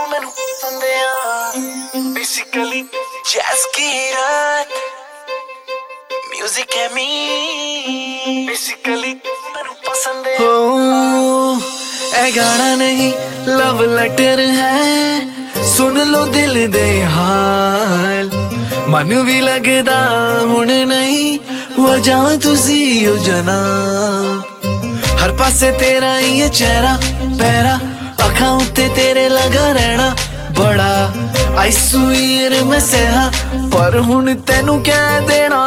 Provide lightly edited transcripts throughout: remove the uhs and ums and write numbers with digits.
मैनू पसंद basically jazz की रात म्यूजिक है मी बेसिकली मैनू पसंद ए गाना नहीं लव लेटर है सुन लो दिल दे हाल मन भी लगदा हुण नहीं वजह तुसी हो जनाब हर पासे तेरा ही चेहरा पैरा अखां उत्ते तेरे लगा रहना बड़ा आईसूर में सहा पर हुण तेनू कह देना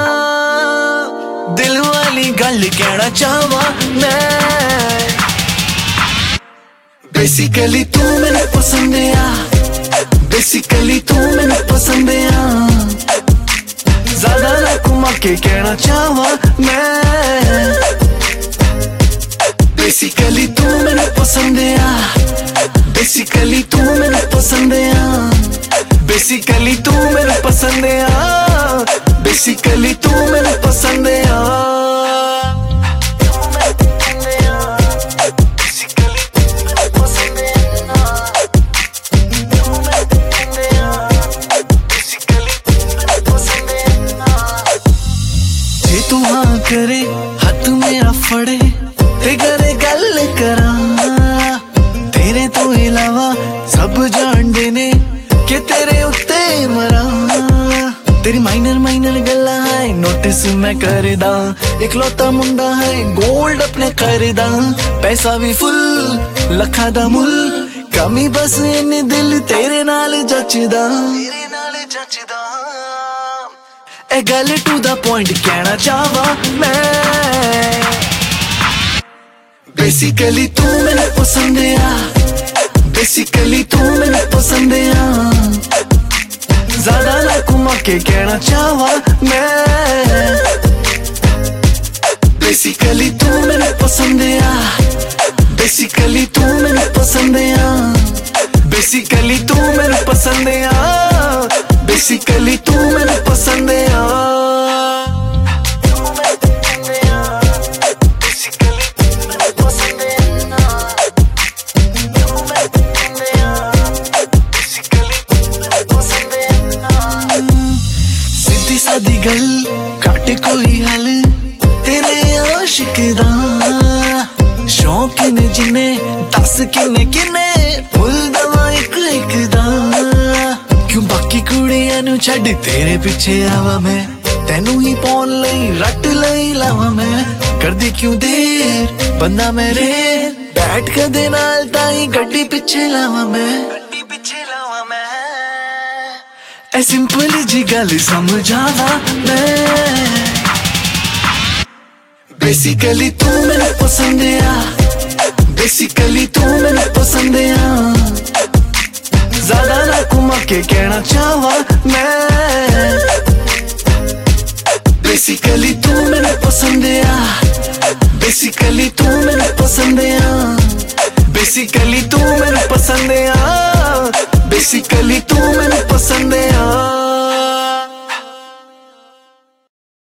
दिल वाली गल कहना चाहवा मैं बेसिकली तू मैनू पसंद बेसिकली तू मैनू पसंद ज्यादा ना घुमा के कहना चाहवा मैं बेसिकली तू मैनू पसंद बेसिकली तू मैनू पसंद बेसिकली तू मैनू पसंद बेसिकली तू मैनू पसंद जे तू हाँ करे हाथ मेरा फड़े ते करे गल करा तेरे तो इलावा सब जानदे ने कि तेरे उत्ते मरा तेरी माइनर माइनर गल्ला है नोटिस मैं करदा इकलौता मुंडा है गोल्ड अपने करदा पैसा भी फुल लखा दा मुल कमी बस इन दिल तेरे नाल जचदा ए गल टू द पॉइंट कहना चाहवा मैं बेसिकली तू मैनू पसंद बेसिकली तू मैनू पसंद ज्यादा ना घुमा के कहना चाहवा मैं बेसिकली तू मैनू पसंद बेसिकली तू मैनू पसंद बेसिकली तू मैनू पसंद बेसिकली तू मैनू पसंद सीधी सादी गल घट कोई हल तेरे आशिक दा शौक ने जिन्ने दस किन्ने किन्ने फुल दवा एक एक दा क्यों बाकी कुड़ियां नू छड्ड तेरे पीछे आवा मैं तेनू ही पाउण लई रट लई लावा मैं करदी क्यों देर बंदा मेरे बैठ के दे नाल ताई गड्डी पीछे लावा मैं ए सिंपल जी गल समझावा मैं बेसिकली तू मैनू पसंद बेसिकली तू मैनू पसंद ज्यादा ना घुमा के कहना चाहवा मैं बेसिकली तू मैनू पसंद बेसिकली तू मैनू पसंद बेसिकली तू मैनू पसंद बेसिकली तू मैनू पसंद